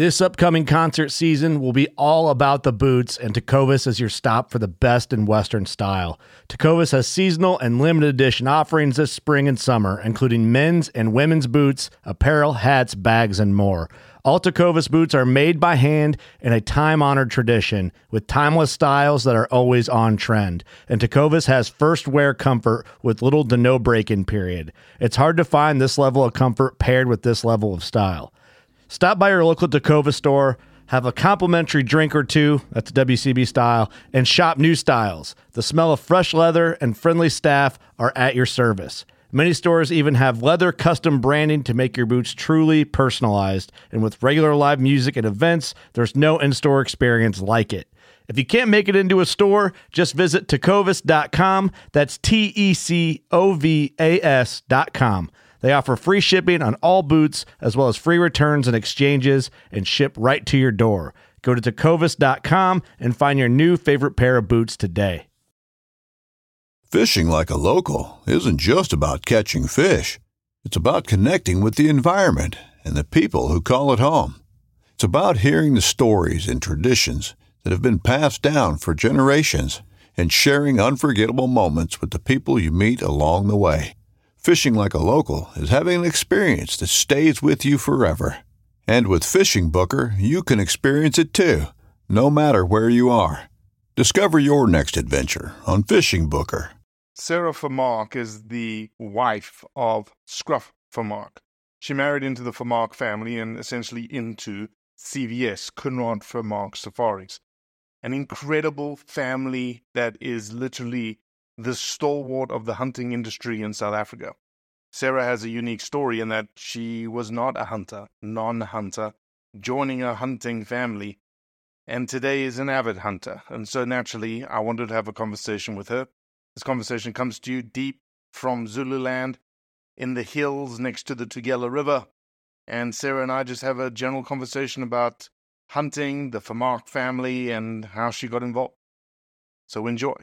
This upcoming concert season will be all about the boots, and Tecovas is your stop for the best in Western style. Tecovas has seasonal and limited edition offerings this spring and summer, including men's and women's boots, apparel, hats, bags, and more. All Tecovas boots are made by hand in a time-honored tradition with timeless styles that are always on trend. And Tecovas has first wear comfort with little to no break-in period. It's hard to find this level of comfort paired with this level of style. Stop by your local Tecovas store, have a complimentary drink or two, that's WCB style, and shop new styles. The smell of fresh leather and friendly staff are at your service. Many stores even have leather custom branding to make your boots truly personalized. And with regular live music and events, there's no in-store experience like it. If you can't make it into a store, just visit tecovas.com. That's TECOVAS.com. They offer free shipping on all boots, as well as free returns and exchanges, and ship right to your door. Go to tecovas.com and find your new favorite pair of boots today. Fishing like a local isn't just about catching fish. It's about connecting with the environment and the people who call it home. It's about hearing the stories and traditions that have been passed down for generations and sharing unforgettable moments with the people you meet along the way. Fishing like a local is having an experience that stays with you forever. And with Fishing Booker, you can experience it too, no matter where you are. Discover your next adventure on Fishing Booker. Sarah Vermaak is the wife of Scruff Vermaak. She married into the Vermaak family and essentially into CVS, Conrad Vermaak Safaris. An incredible family that is literally the stalwart of the hunting industry in South Africa. Sarah has a unique story in that she was not a hunter, non-hunter, joining a hunting family, and today is an avid hunter. And so naturally, I wanted to have a conversation with her. This conversation comes to you deep from Zululand, in the hills next to the Tugela River. And Sarah and I just have a general conversation about hunting, the Vermaak family, and how she got involved. So enjoy.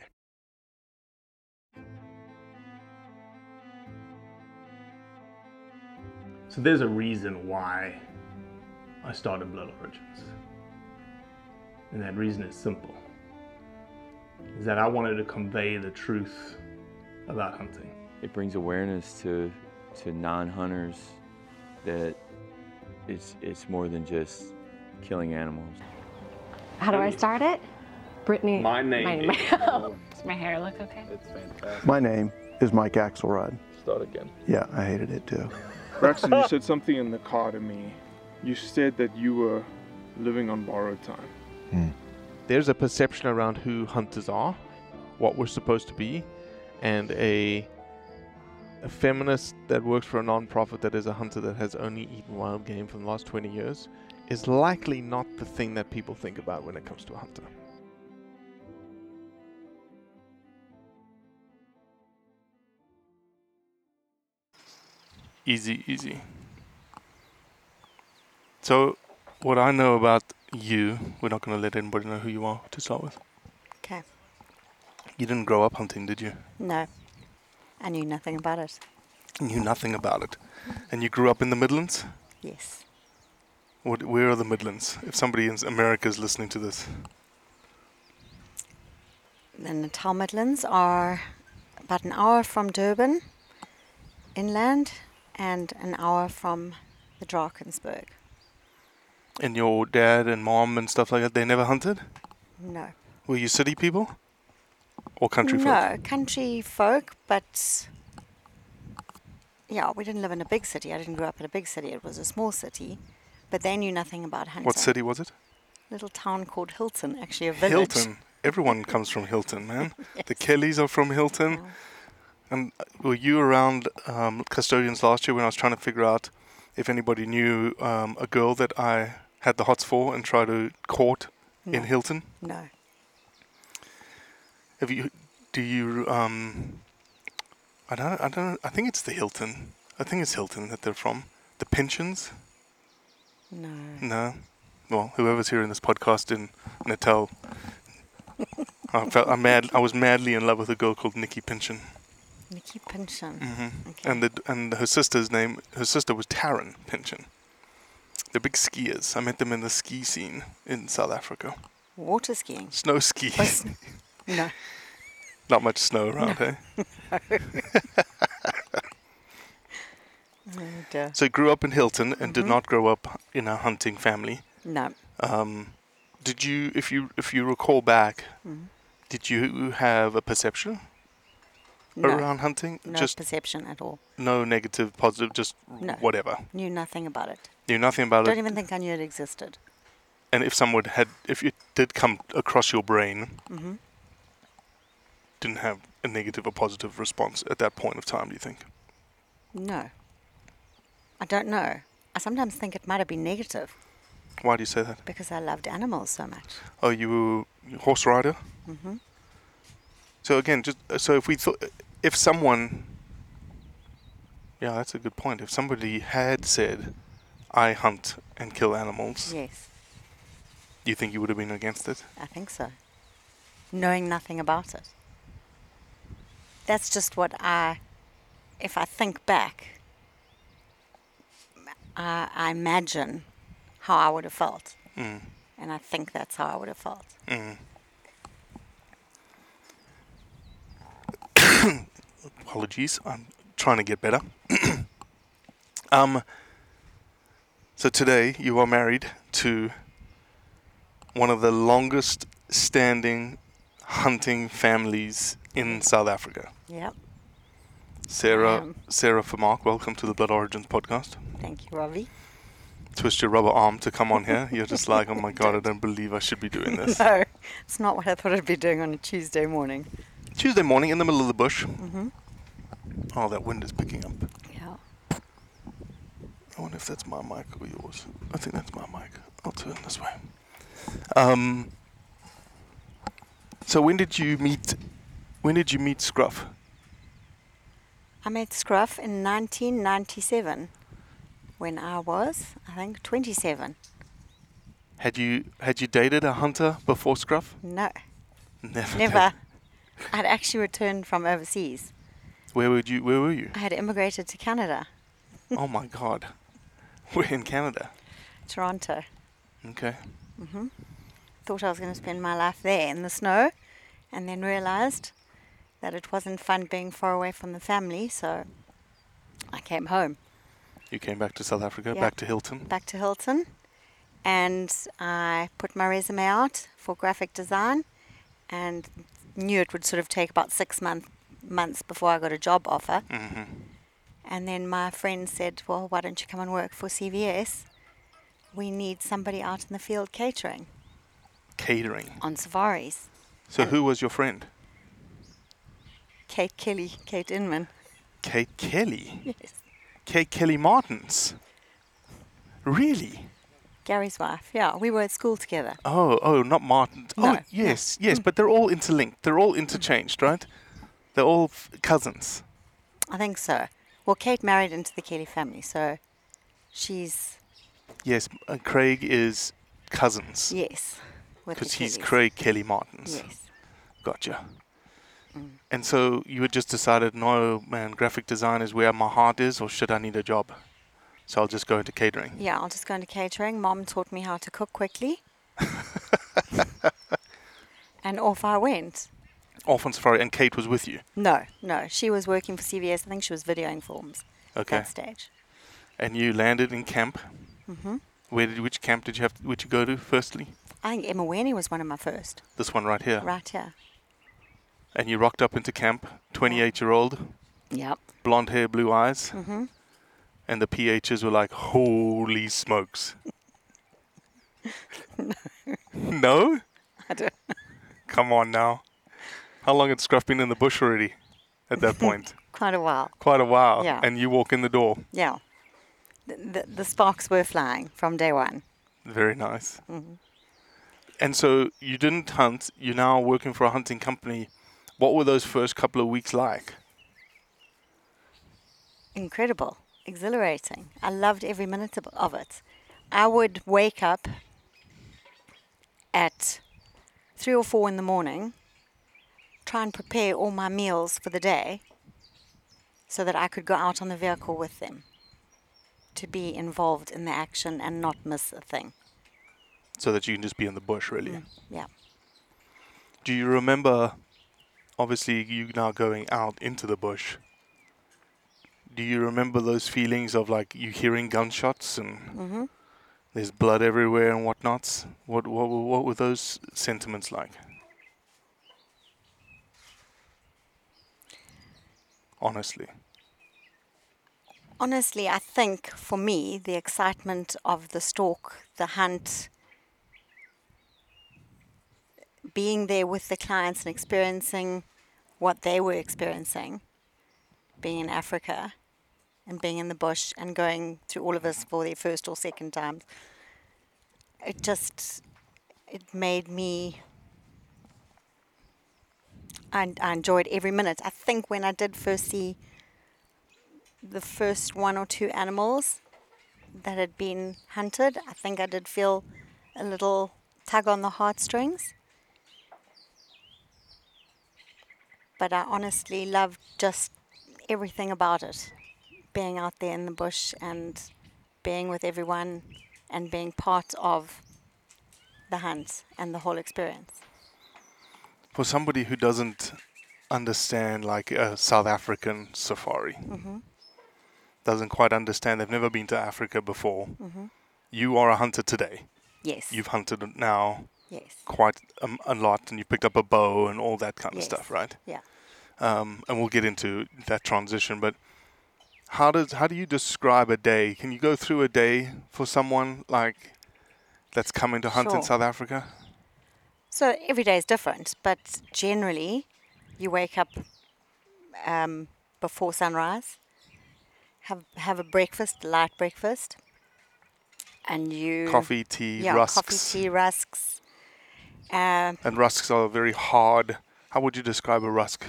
So there's a reason why I started Blood Origins. And that reason is simple. Is that I wanted to convey the truth about hunting. It brings awareness to non-hunters that it's more than just killing animals. How do I start it? Brittany. My name. Does my hair look okay? It's fantastic. My name is Mike Axelrod. Start again. Yeah, I hated it too. Braxton, you said something in the car to me. You said that you were living on borrowed time. There's a perception around who hunters are, what we're supposed to be, and a feminist that works for a non-profit that is a hunter that has only eaten wild game for the last 20 years is likely not the thing that people think about when it comes to a hunter. Easy. So, what I know about you, we're not going to let anybody know who you are to start with. Okay. You didn't grow up hunting, did you? No. I knew nothing about it. Knew nothing about it. And you grew up in the Midlands? Yes. Where are the Midlands? If somebody in America is listening to this. The Natal Midlands are about an hour from Durban, inland, and an hour from the Drakensberg. And your dad and mom and stuff like that, they never hunted? No. Were you city people? Or country folk? No, country folk, but yeah, we didn't live in a big city. I didn't grow up in a big city. It was a small city, but they knew nothing about hunting. What city was it? Little town called Hilton, actually a village. Hilton. Everyone comes from Hilton, man. Yes. The Kellys are from Hilton. Yeah. And were you around Custodians last year when I was trying to figure out if anybody knew a girl that I had the hots for and tried to court in Hilton? No. I don't, I think it's the Hilton. I think it's Hilton that they're from. The Pensions? No? Well, whoever's hearing this podcast in Natal, I was madly in love with a girl called Nikki Pinchen. Nikki Pinchen. Mm-hmm. Okay. And her sister was Taryn Pinchen. They're big skiers. I met them in the ski scene in South Africa. Water skiing? Snow ski. No. Not much snow around, No. eh? And, So you grew up in Hilton and did not grow up in a hunting family. No. Did you, if you recall back, did you have a perception No. around hunting? No Just perception at all. no negative, positive, just No. whatever. Knew nothing about it. Knew nothing about Don't it. even think I knew it existed. And if it did come across your brain, didn't have a negative or positive response at that point of time, do you think? No. I don't know. I sometimes think it might have been negative Why do you say that? because I loved animals so much. Oh, you were a horse rider? Hmm. So again, if someone, yeah, that's a good point. If somebody had said, I hunt and kill animals, Yes, do you think you would have been against it? I think so. Knowing nothing about it. That's just if I think back, I imagine how I would have felt. Mm. And I think that's how I would have felt. Mm. Apologies, I'm trying to get better. So today you are married to one of the longest standing hunting families in South Africa. Yep. Sarah Vermaak, welcome to the Blood Origins podcast. Thank you, Robbie. Twist your rubber arm to come on here. You're just like, oh my God, I don't believe I should be doing this. No, it's not what I thought I'd be doing on a Tuesday morning. Tuesday morning in the middle of the bush. Mm-hmm. Oh, that wind is picking up. Yeah. I wonder if that's my mic or yours. I think that's my mic. I'll turn this way. So when did you meet Scruff? I met Scruff in 1997 when I was, I think, 27. Had you dated a hunter before Scruff? No, Never. never. I'd actually returned from overseas. Where were you? I had immigrated to Canada, Oh my God. We're in Canada. Toronto. Okay. Thought I was going to spend my life there in the snow, and then realized that it wasn't fun being far away from the family, so I came home. You came back to South Africa, Yeah. back to Hilton. Back to Hilton, and I put my resume out for graphic design and knew it would sort of take about 6 months before I got a job offer. Mm-hmm. And then my friend said, well, why don't you come and work for CVS? We need somebody out in the field catering Catering. on safaris. So who was your friend? Kate Kelly, Kate Inman. Kate Kelly. Yes. Kate Kelly Martins. Really? Gary's wife. Yeah, we were at school together. Oh, not Martins. No, Oh, yes, but they're all interlinked. They're all interchanged, right? They're all cousins. I think so. Well, Kate married into the Kelly family, so she's, Yes, Craig is cousins. yes, with the Because he's Kellys. Craig Kelly Martins. Yes. Gotcha. And so you had just decided, no, man, graphic design is where my heart is, or should I need a job? So I'll just go into catering. Yeah, I'll just go into catering. Mom taught me how to cook quickly. And off I went. Off on safari, and Kate was with you. No, she was working for CVS. I think she was videoing films at Okay. that stage. And you landed in camp. Hmm. Which camp did you go to firstly? I think Emma Wernie was one of my first. This one right here. Right here. And you rocked up into camp, 28-year-old, Yep. blonde hair, blue eyes. Hmm. And the PHs were like, holy smokes. No? I don't. Come on now. How long had Scruff been in the bush already at that point? Quite a while. Quite a while. Yeah. And you walk in the door. Yeah. The sparks were flying from day one. Very nice. Hmm. And so you didn't hunt. You're now working for a hunting company. What were those first couple of weeks like? Incredible. Exhilarating. I loved every minute of it. I would wake up at 3 or 4 in the morning, try and prepare all my meals for the day so that I could go out on the vehicle with them to be involved in the action and not miss a thing. So that you can just be in the bush, really. Yeah. Do you remember, obviously, you now going out into the bush? Do you remember those feelings of like you hearing gunshots and there's blood everywhere and whatnots? What were those sentiments like? Honestly. Honestly, I think for me, the excitement of the stalk, the hunt, being there with the clients and experiencing what they were experiencing, being in Africa and being in the bush and going through all of this for their first or second time, it made me, I enjoyed every minute. I think when I did first see the first one or two animals that had been hunted, I think I did feel a little tug on the heartstrings. But I honestly loved just everything about it. Being out there in the bush and being with everyone and being part of the hunt and the whole experience. For somebody who doesn't understand like a South African safari, doesn't quite understand, they've never been to Africa before, you are a hunter today. Yes. You've hunted now Yes. quite a lot, and you picked up a bow and all that kind of Yes. stuff, right? Yeah. And we'll get into that transition, but how do you describe a day? Can you go through a day for someone like that's coming to hunt in Sure. South Africa? So every day is different, but generally you wake up before sunrise, have a breakfast, light breakfast, and you... Coffee, tea, yeah, rusks. coffee, tea, rusks. And rusks are very hard. How would you describe a rusk?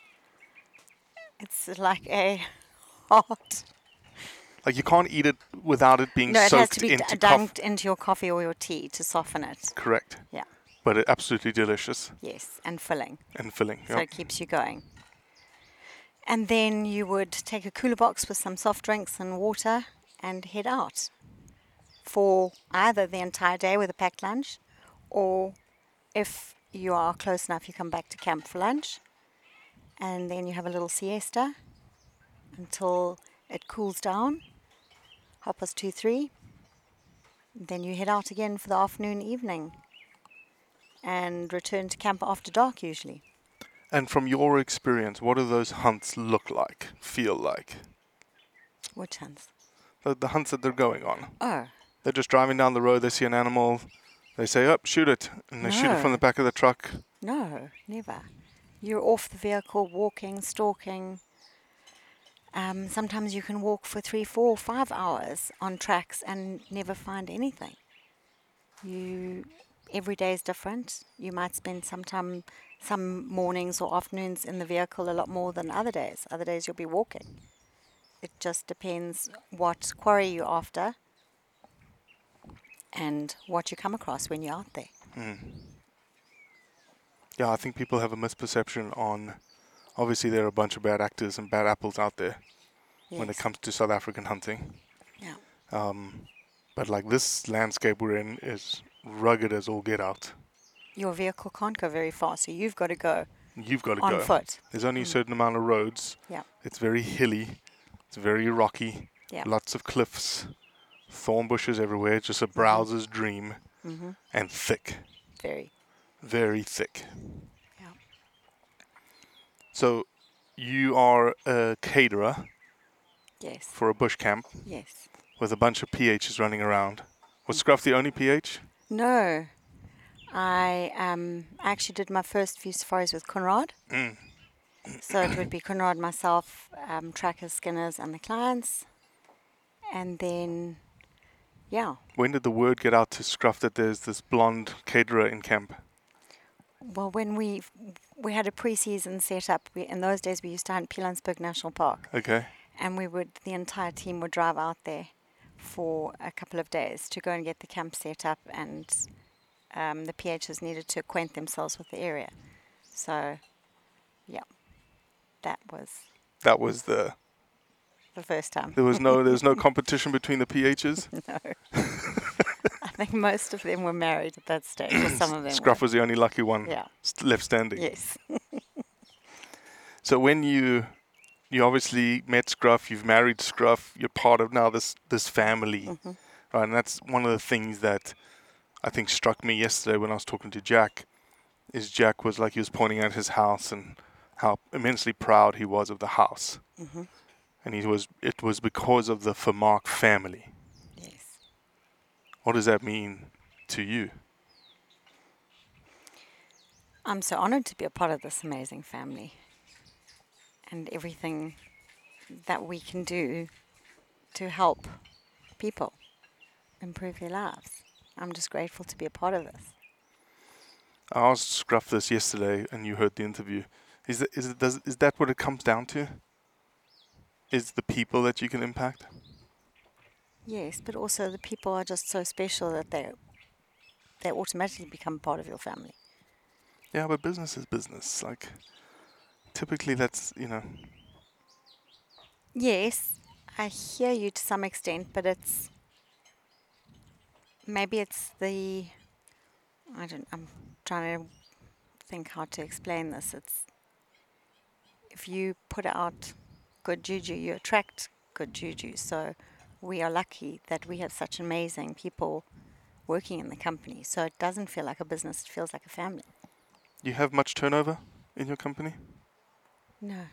It's like a hot... Like you can't eat it without it being No, it has soaked to be into dunked into your coffee or your tea to soften it. Correct. Yeah. But it absolutely delicious. Yes, and filling. And filling, So yeah. it keeps you going. And then you would take a cooler box with some soft drinks and water and head out for either the entire day with a packed lunch, or if you are close enough, you come back to camp for lunch, and then you have a little siesta until it cools down, 2:30, 3. Then you head out again for the afternoon, evening, and return to camp after dark usually. And from your experience, what do those hunts look like, feel like? Which hunts? The hunts that they're going on. Oh. They're just driving down the road, they see an animal, they say, "Up, shoot it," and they shoot it from No. the back of the truck. No, never. You're off the vehicle, walking, stalking. Sometimes you can walk for 3, 4, 5 hours on tracks and never find anything. Every day is different. You might spend some mornings or afternoons in the vehicle a lot more than other days. Other days you'll be walking. It just depends what quarry you're after and what you come across when you're out there. Yeah, I think people have a misperception on, obviously there are a bunch of bad actors and bad apples out there when it Yes. comes to South African hunting. Yeah. But like this landscape we're in is rugged as all get out. Your vehicle can't go very far, so you've got to go You've got to on go. foot. There's only a certain amount of roads. Yeah. It's very hilly. It's very rocky. Yeah. Lots of cliffs. Thorn bushes everywhere. Just a browser's dream. And thick. Very. Very thick. Yeah. So you are a caterer Yes. for a bush camp Yes. with a bunch of PHs running around. Was Scruff the only PH? No. I actually did my first few safaris with Conrad. So it would be Conrad, myself, trackers, skinners, and the clients. And then, yeah. When did the word get out to Scruff that there's this blonde caterer in camp? Well, when we had a pre-season set up, in those days we used to hunt Pilanesberg National Park. Okay. And the entire team would drive out there for a couple of days to go and get the camp set up, and the PHs needed to acquaint themselves with the area. So, yeah, that was That was the the first time. There was no competition between the PHs? No. I think most of them were married at that stage, or some of them Scruff were. was the only lucky one Yeah. left standing. Yes. So when you obviously met Scruff, you've married Scruff, you're part of now this family, right? And that's one of the things that I think struck me yesterday when I was talking to Jack, is Jack was like, he was pointing at his house and how immensely proud he was of the house. And it was because of the Vermaak family. Yes. What does that mean to you? I'm so honored to be a part of this amazing family and everything that we can do to help people improve their lives. I'm just grateful to be a part of this. I asked Scruff this yesterday, and you heard the interview. Is that what it comes down to? Is the people that you can impact? Yes, but also the people are just so special that they automatically become part of your family. Yeah, but business is business. Like, typically that's, Yes, I hear you to some extent, but maybe it's I'm trying to think how to explain this. It's, if you put out good juju, you attract good juju. So we are lucky that we have such amazing people working in the company. So it doesn't feel like a business, it feels like a family. You have much turnover in your company? No.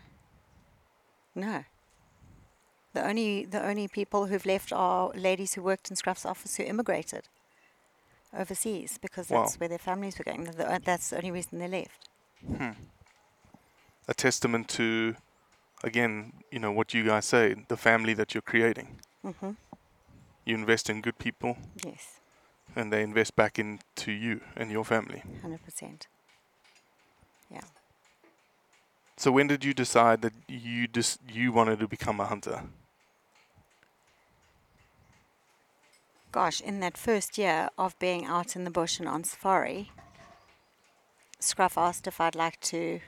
The only people who've left are ladies who worked in Scruff's office who immigrated overseas because that's where their families were going. That's the only reason they left. A testament to, again, what you guys say, the family that you're creating. You invest in good people. Yes. And they invest back into you and your family. 100%. Yeah. So when did you decide that you wanted to become a hunter? Gosh, in that first year of being out in the bush and on safari, Scruff asked if I'd like to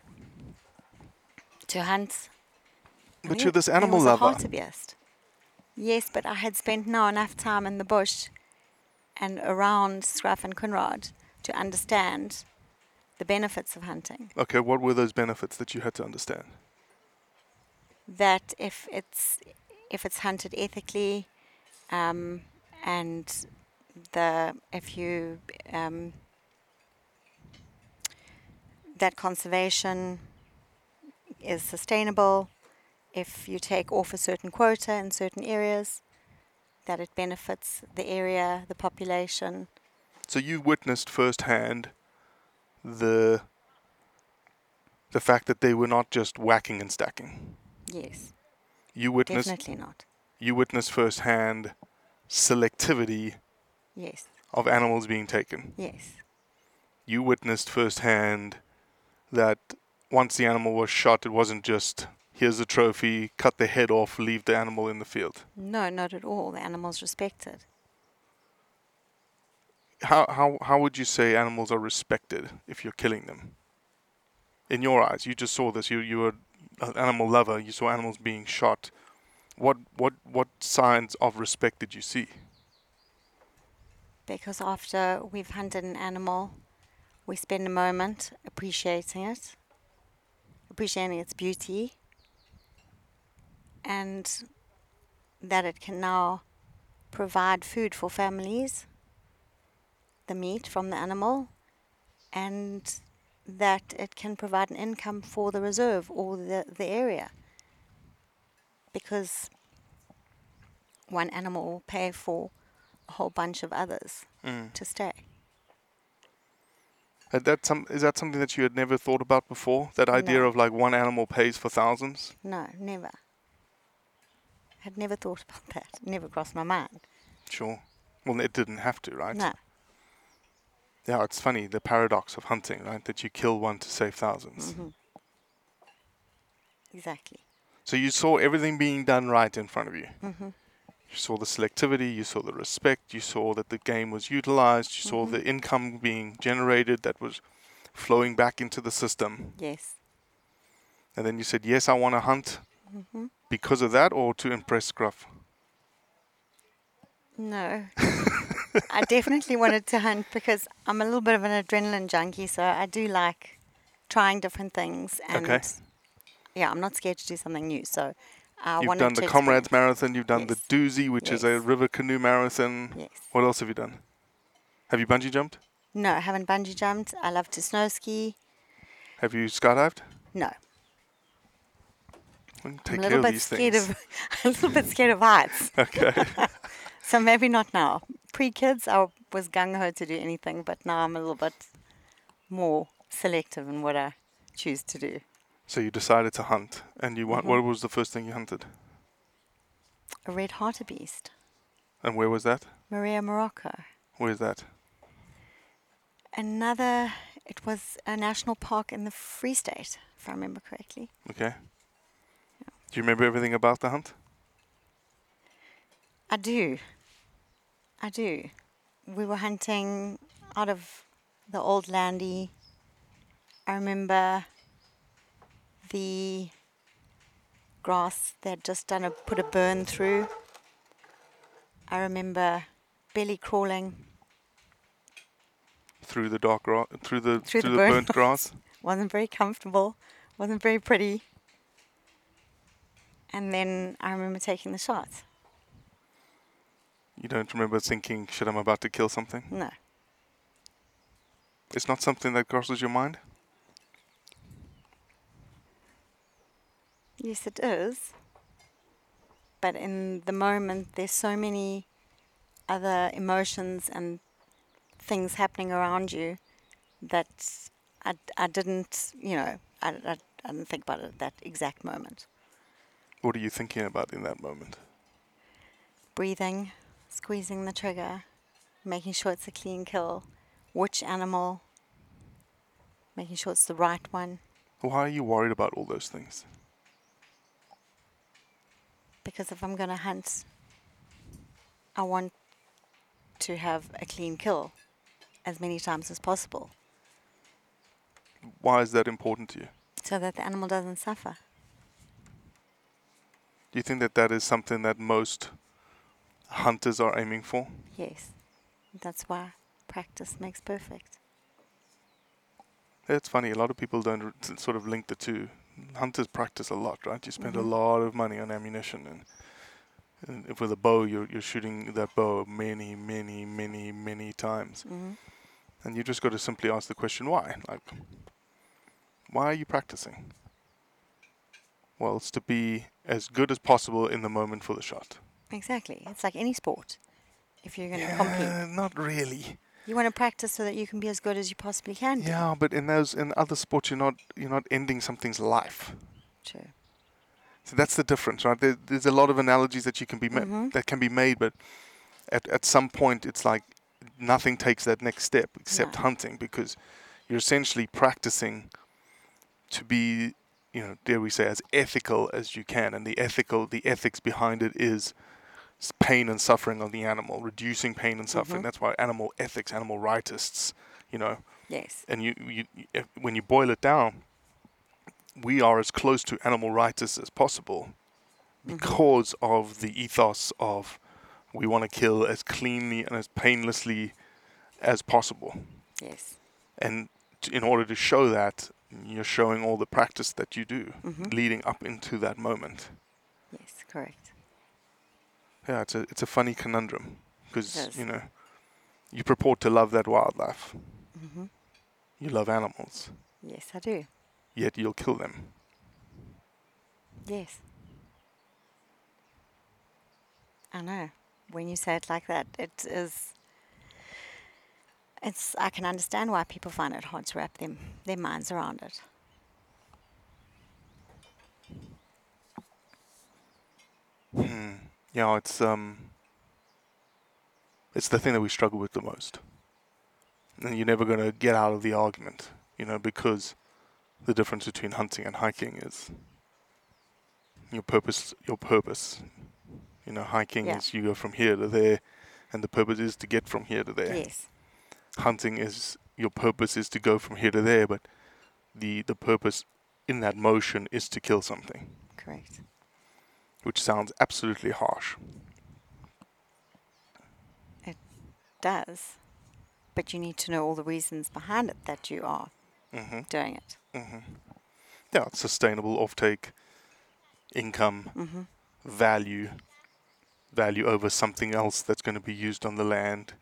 hunt. But you're this animal was lover. A hartebeest. Yes, but I had spent now enough time in the bush and around Scruff and Conrad to understand the benefits of hunting. Okay, what were those benefits that you had to understand? That if it's hunted ethically, and that conservation is sustainable, if you take off a certain quota in certain areas, that it benefits the area, the population. So you witnessed firsthand the fact that they were not just whacking and stacking. Yes. Definitely not. You witnessed firsthand selectivity. Yes. Of animals being taken. Yes. You witnessed firsthand that once the animal was shot, it wasn't just, here's a trophy, cut the head off, leave the animal in the field. No, not at all. The animal's respected. How would you say animals are respected if you're killing them? In your eyes, you just saw this. You were an animal lover. You saw animals being shot. What signs of respect did you see? Because after we've hunted an animal, we spend a moment appreciating it, appreciating its beauty, and that it can now provide food for families, the meat from the animal, and that it can provide an income for the reserve or the area. Because one animal will pay for a whole bunch of others to stay. Is that something that you had never thought about before? That idea of like one animal pays for thousands? No, never. I had never thought about that. Never crossed my mind. Sure. Well, it didn't have to, right? No. Yeah, it's funny, the paradox of hunting, right? That you kill one to save thousands. Exactly. So you saw everything being done right in front of you. You saw the selectivity, you saw the respect, you saw that the game was utilized, you saw the income being generated that was flowing back into the system. Yes. And then you said, yes, I want to hunt. because of that or to impress Scruff? No. I definitely wanted to hunt because I'm a little bit of an adrenaline junkie, so I do like trying different things. And Okay. yeah, I'm not scared to do something new. So I You've wanted done to the experience. Comrades Marathon, you've done the Yes. Doozy, which is a Yes. river canoe marathon. Yes. What else have you done? Have you bungee jumped? No, I haven't bungee jumped. I love to snow ski. Have you skydived? No. Well, I'm take a care little of bit these scared things. a little bit scared of heights. Okay. So maybe not now. Pre-kids, I was gung-ho to do anything, but now I'm a little bit more selective in what I choose to do. So you decided to hunt, and you what was the first thing you hunted? A red hartebeest. And where was that? Maria, Morocco. Where's that? It was a national park in the Free State, if I remember correctly. Okay. Do you remember everything about the hunt? I do. We were hunting out of the old landy. I remember the grass they'd just put a burn through. I remember belly crawling Through the dark through the burn burnt grass. Wasn't very comfortable. Wasn't very pretty. And then I remember taking the shot. You don't remember thinking, shit, I'm about to kill something? No. It's not something that crosses your mind? Yes, it is. But in the moment, there's so many other emotions and things happening around you that I didn't, I didn't think about it at that exact moment. What are you thinking about in that moment? Breathing, squeezing the trigger, making sure it's a clean kill, which animal, making sure it's the right one. Why are you worried about all those things? Because if I'm going to hunt, I want to have a clean kill as many times as possible. Why is that important to you? So that the animal doesn't suffer. Do you think that that is something that most hunters are aiming for? Yes. That's why practice makes perfect. It's funny, a lot of people don't sort of link the two. Hunters practice a lot, right? You spend a lot of money on ammunition, and if with a bow, you're shooting that bow many, many, many, many times. And you just got to simply ask the question, why? Like, why are you practicing? Well, it's to be as good as possible in the moment for the shot. Exactly. It's like any sport. If you're going to compete. Not really. You want to practice so that you can be as good as you possibly can be. Yeah, but in other sports, you're not ending something's life. True. So that's the difference, right? There's a lot of analogies that you can be that can be made, but at some point, it's like nothing takes that next step except hunting, because you're essentially practicing to be, dare we say, as ethical as you can, and the ethics behind it is pain and suffering of the animal, reducing pain and suffering. That's why animal ethics, animal rightists, Yes. And when you boil it down, we are as close to animal rightists as possible because of the ethos of we want to kill as cleanly and as painlessly as possible. Yes. And in order to show that, you're showing all the practice that you do leading up into that moment. Yes, correct. Yeah, it's a funny conundrum because, you purport to love that wildlife. You love animals. Yes, I do. Yet you'll kill them. Yes. I know. When you say it like that, I can understand why people find it hard to wrap their minds around it. Yeah, it's the thing that we struggle with the most. And you're never going to get out of the argument, because the difference between hunting and hiking is your purpose. Hiking is you go from here to there, and the purpose is to get from here to there. Yes. Hunting is your purpose is to go from here to there, but the purpose in that motion is to kill something. Correct. which sounds absolutely harsh. It does. But you need to know all the reasons behind it that you are doing it. Yeah, it's sustainable offtake, income, value over something else that's going to be used on the land.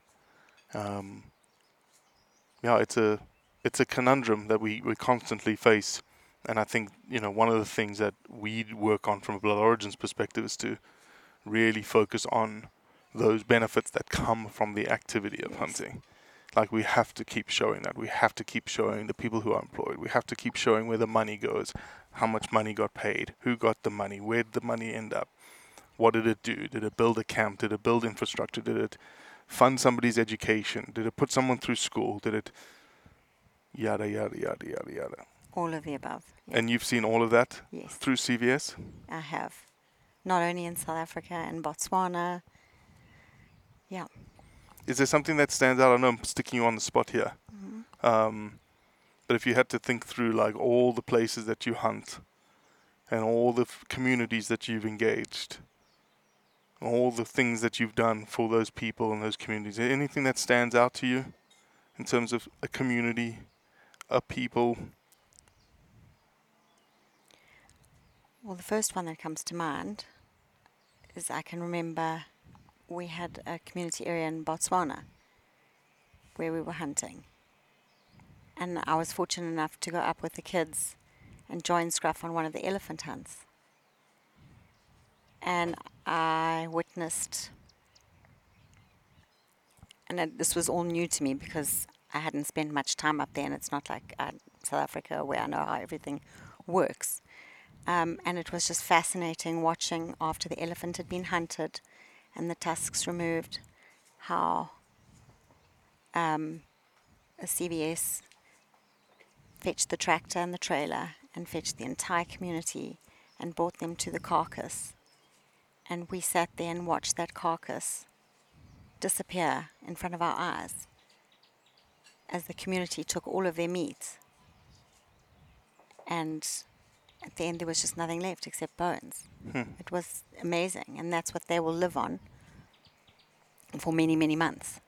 Yeah, it's a conundrum that we constantly face, and I think one of the things that we work on from a Blood Origins perspective is to really focus on those benefits that come from the activity of hunting. Like, we have to keep showing that. We have to keep showing the people who are employed. We have to keep showing where the money goes, how much money got paid, who got the money, where did the money end up, what did it do? Did it build a camp? Did it build infrastructure? Did it fund somebody's education? Did it put someone through school? Did it yada, yada, yada, yada, yada? All of the above. Yeah. And you've seen all of that Yes. through CVS? I have. Not only in South Africa and Botswana. Yeah. Is there something that stands out? I know I'm sticking you on the spot here. But if you had to think through like all the places that you hunt and all the communities that you've engaged, all the things that you've done for those people and those communities, is there anything that stands out to you in terms of a community, a people? Well, the first one that comes to mind is I can remember we had a community area in Botswana where we were hunting. And I was fortunate enough to go up with the kids and join Scruff on one of the elephant hunts. And I witnessed, and this was all new to me because I hadn't spent much time up there, and it's not like South Africa where I know how everything works. And it was just fascinating watching after the elephant had been hunted and the tusks removed, how a CVS fetched the tractor and the trailer and fetched the entire community and brought them to the carcass. And we sat there and watched that carcass disappear in front of our eyes as the community took all of their meat. And at the end there was just nothing left except bones. It was amazing, and that's what they will live on for many, many months.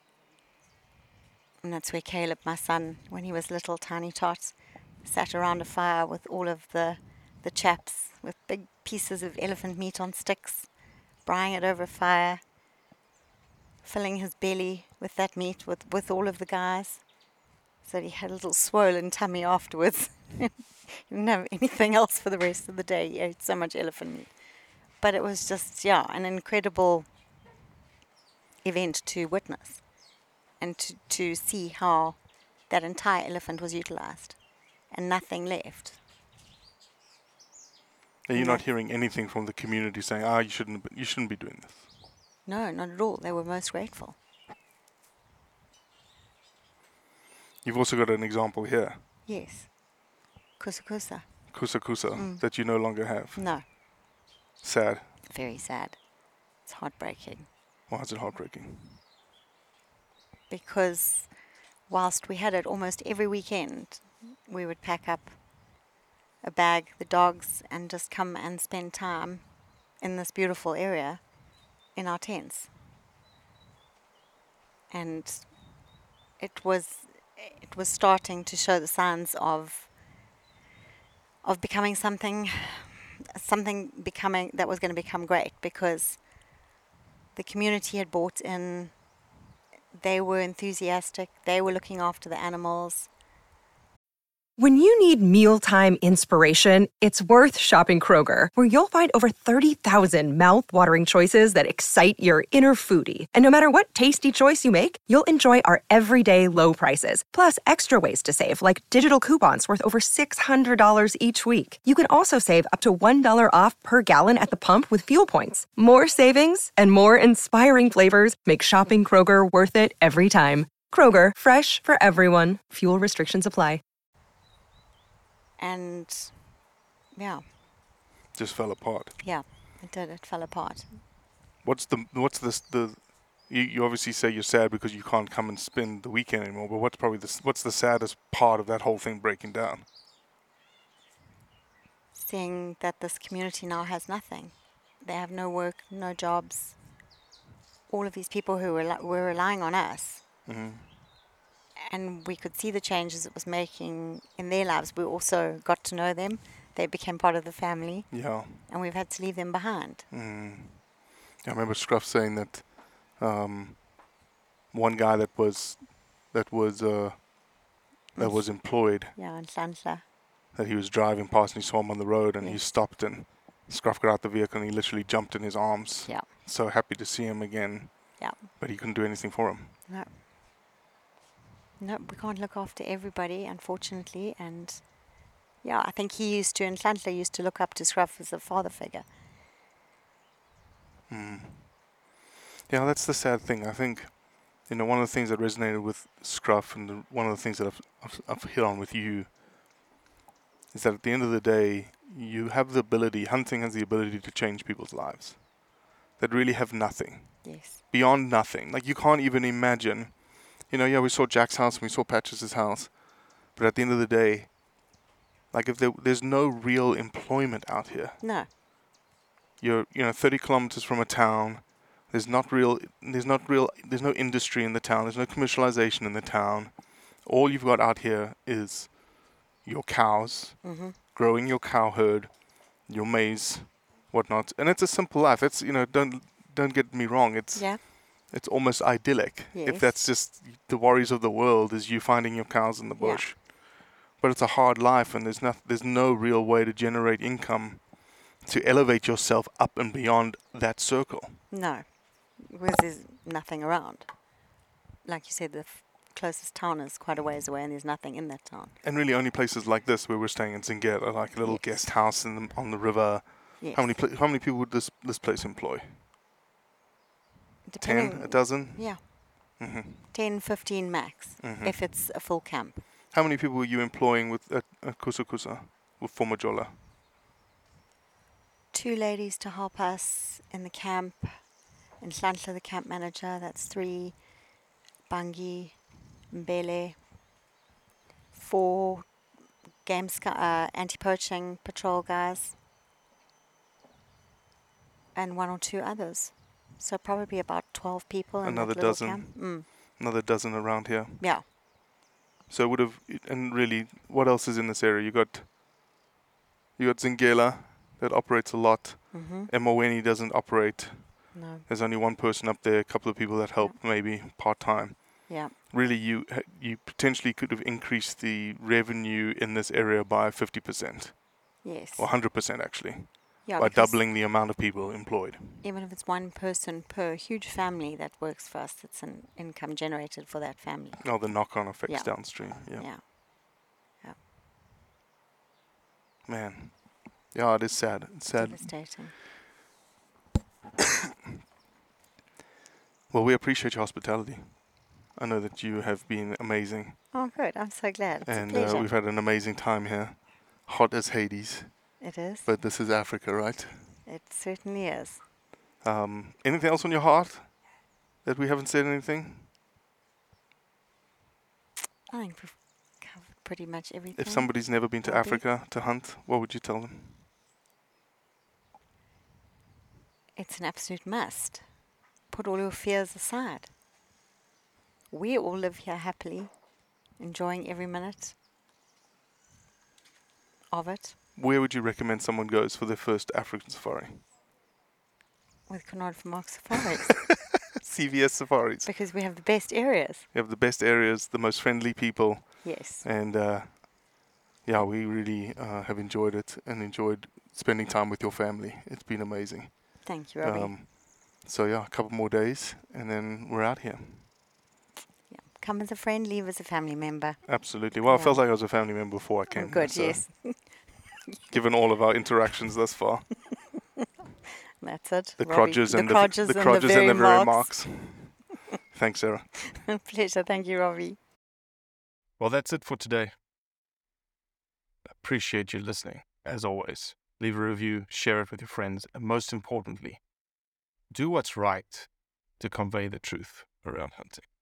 And that's where Caleb, my son, when he was little tiny tot, sat around a fire with all of the chaps with big pieces of elephant meat on sticks, frying it over a fire, filling his belly with that meat with all of the guys, so that he had a little swollen tummy afterwards. He didn't have anything else for the rest of the day. He ate so much elephant meat. But it was just, an incredible event to witness and to see how that entire elephant was utilized and nothing left. And you're not hearing anything from the community saying, you shouldn't be doing this? No, not at all. They were most grateful. You've also got an example here. Yes. Kusa. Kusa, that you no longer have. No. Sad. Very sad. It's heartbreaking. Why is it heartbreaking? Because whilst we had it almost every weekend, we would pack up a bag, the dogs, and just come and spend time in this beautiful area in our tents. And it was starting to show the signs of becoming something that was going to become great, because the community had bought in. They were enthusiastic. They were looking after the animals. When you need mealtime inspiration, it's worth shopping Kroger, where you'll find over 30,000 mouth-watering choices that excite your inner foodie. And no matter what tasty choice you make, you'll enjoy our everyday low prices, plus extra ways to save, like digital coupons worth over $600 each week. You can also save up to $1 off per gallon at the pump with fuel points. More savings and more inspiring flavors make shopping Kroger worth it every time. Kroger, fresh for everyone. Fuel restrictions apply. And, just fell apart. Yeah, it did. It fell apart. You obviously say you're sad because you can't come and spend the weekend anymore, but what's the saddest part of that whole thing breaking down? Seeing that this community now has nothing. They have no work, no jobs. All of these people who were relying on us. Mm-hmm. And we could see the changes it was making in their lives. We also got to know them. They became part of the family. Yeah. And we've had to leave them behind. I remember Scruff saying that one guy that was employed. Yeah, in Nhlanhla. That he was driving past and he saw him on the road and he stopped and Scruff got out the vehicle and he literally jumped in his arms. Yeah. So happy to see him again. Yeah. But he couldn't do anything for him. No. No, we can't look after everybody, unfortunately. And yeah, I think he in Nhlanhla used to look up to Scruff as a father figure. Yeah, that's the sad thing. I think, one of the things that resonated with Scruff and one of the things that I've hit on with you is that at the end of the day, you have the ability, hunting has the ability to change people's lives that really have nothing. Yes. Beyond nothing. Like, you can't even imagine. We saw Jack's house and we saw Patches' house. But at the end of the day, like, if there's no real employment out here. No. You're 30 kilometers from a town. There's no industry in the town. There's no commercialization in the town. All you've got out here is your cows, growing your cow herd, your maize, whatnot. And it's a simple life. It's, don't get me wrong. It's almost idyllic. Yes. If that's just the worries of the world is you finding your cows in the bush. But it's a hard life and there's no real way to generate income to elevate yourself up and beyond that circle. No, because there's nothing around. Like you said, the closest town is quite a ways away and there's nothing in that town. And really only places like this where we're staying in Zingela, like a little guest house on the river. Yes. How many people would this place employ? 10, a dozen? Yeah. 10, 15 max, if it's a full camp. How many people were you employing at Kusa with Fomajola? 2 ladies to help us in the camp. In Nhlanhla, the camp manager, that's 3. Bangi, Mbele. 4 game anti-poaching patrol guys. And 1 or 2 others. So probably about 12 people in Another that little dozen. camp. Another dozen around here. Yeah. So it would have, and really, what else is in this area? You got Zingela that operates a lot. Emoweni doesn't operate. No. There's only one person up there, a couple of people that help maybe part-time. Yeah. Really, you potentially could have increased the revenue in this area by 50%. Yes. Or 100% actually. Yeah, by doubling the amount of people employed. Even if it's one person per huge family that works for us, it's an income generated for that family. Oh, the knock-on effects downstream. Yeah. Man. Yeah, it is sad. It's sad. Devastating. Well, we appreciate your hospitality. I know that you have been amazing. Oh, good. I'm so glad. It's and a pleasure. We've had an amazing time here. Hot as Hades. It is. But this is Africa, right? It certainly is. Anything else on your heart that we haven't said anything? I think we've covered pretty much everything. If somebody's never been to Africa to hunt, what would you tell them? It's an absolute must. Put all your fears aside. We all live here happily, enjoying every minute of it. Where would you recommend someone goes for their first African safari? With Conrad from Mark Safaris. CVS Safaris. Because we have the best areas. You have the best areas, the most friendly people. Yes. And we really have enjoyed it and enjoyed spending time with your family. It's been amazing. Thank you, Robbie. A couple more days and then we're out here. Yeah. Come as a friend, leave as a family member. Absolutely. Well, I felt like I was a family member before I came. Good, so yes. Given all of our interactions thus far. That's it. The Robbie. Crodgers and the very marks. Thanks, Sarah. Pleasure. Thank you, Robbie. Well, that's it for today. Appreciate you listening, as always. Leave a review, share it with your friends, and most importantly, do what's right to convey the truth around hunting.